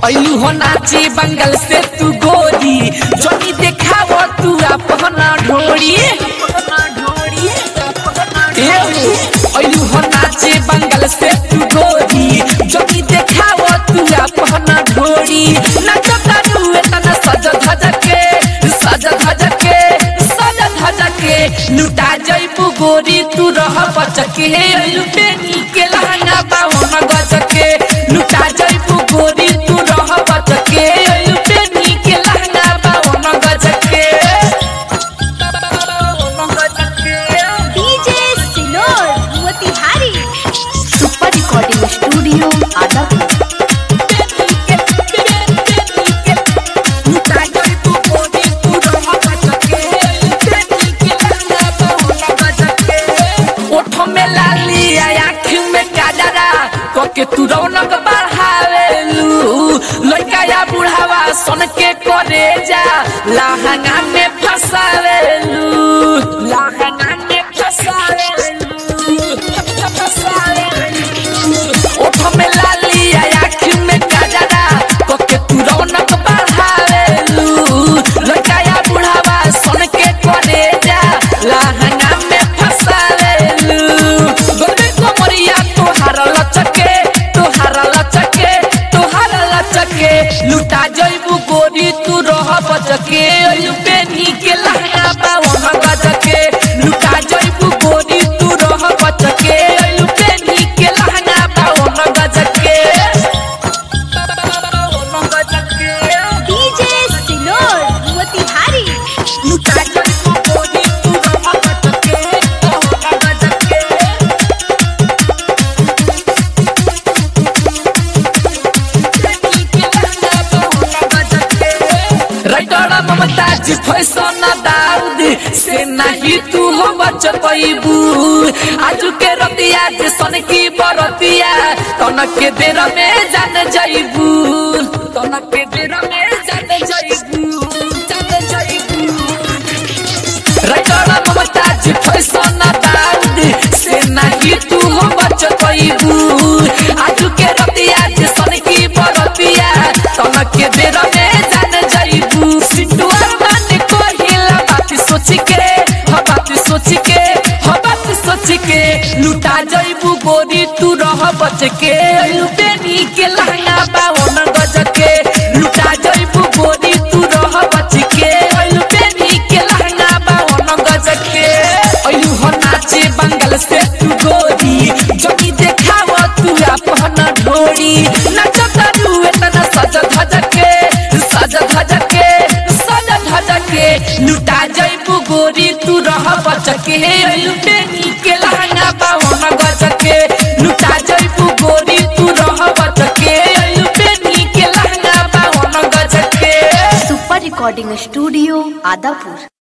ऐलू हो नाचे बंगल से तू गोरी जोनी देखाव तू अपना ढोरी ऐलू हो नाचे बंगल से तू गोरी जोनी देखाव तू अपना ढोरी नचता तू इतना सज धज के लुटा जइबू गोरी तू रह बचके लुटेनी के लहंगा बावन गजके लुटा जइबू गोरी तू रह बचके लुटेनी के लहंगा बावन गजके डीजे सिनोर Motihari super recording studio Adapur. के तू रौनक बढ़ावेलू लड़का या बुढ़ावा सन के करे जा लहंगा में फसावेलू ओठ में लाली आँख में गजरा के तू रौनक बढ़ावेलू लड़का या बुढ़ावा सन के करे जा लहंगा में फसावेलू गोरे कोमरिया तोहार लचके लुटा जइबू गोरी तू रह बचके बेनी के लहंगा बावन गजके लुटा जइबू गोरी तू रह बचके बेनी के लहंगा बावन गजके डीजे सिनोर मोतिहारी लुटा जइबू गोरी तू रह बचके ममताज फैशन दाऊद से नहीं तू हो बच पैबू आज के रतिया जे सन की बरतिया तनक के देर में जान जइबू राइटर ममताज फैशन दाऊद से नहीं तू हो बच पैबू आज के रतिया जे सन की बरतिया तनक के देर में जान जइबू लुटा जइबू गोरी तू रह बचके लुटेनी के लहंगा बावन गजके लुटा जइबू गोरी तू रह बचके लुटेनी के लहंगा बावन गजके ऐलू हो नाचे बंगल से तू गोरी जोनी देखाव तू अपना ढोरी नचता तू इतना सज धज के लुटा जइबू गोरी तू रह बचके लुटेनी के लहंगा बावन गजके लुटा जइबू गोरी तू रह बचके लुटेनी के लहंगा बावन गजके सुपर रिकॉर्डिंग स्टूडियो आदापुर।